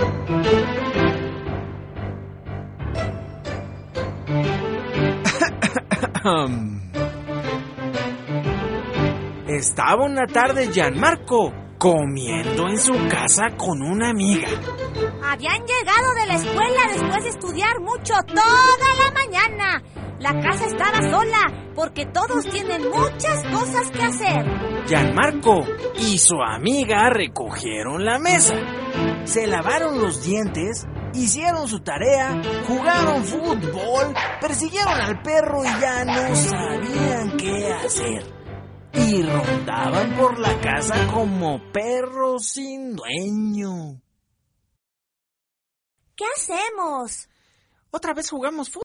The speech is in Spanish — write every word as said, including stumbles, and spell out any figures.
Estaba una tarde Gianmarco comiendo en su casa con una amiga. Habían llegado de la escuela después de estudiar mucho toda la mañana. La casa estaba sola porque todos tienen muchas cosas que hacer. Gianmarco y su amiga recogieron la mesa, se lavaron los dientes, hicieron su tarea, jugaron fútbol, persiguieron al perro y ya no sabían qué hacer. Y rondaban por la casa como perros sin dueño. ¿Qué hacemos? Otra vez jugamos fútbol.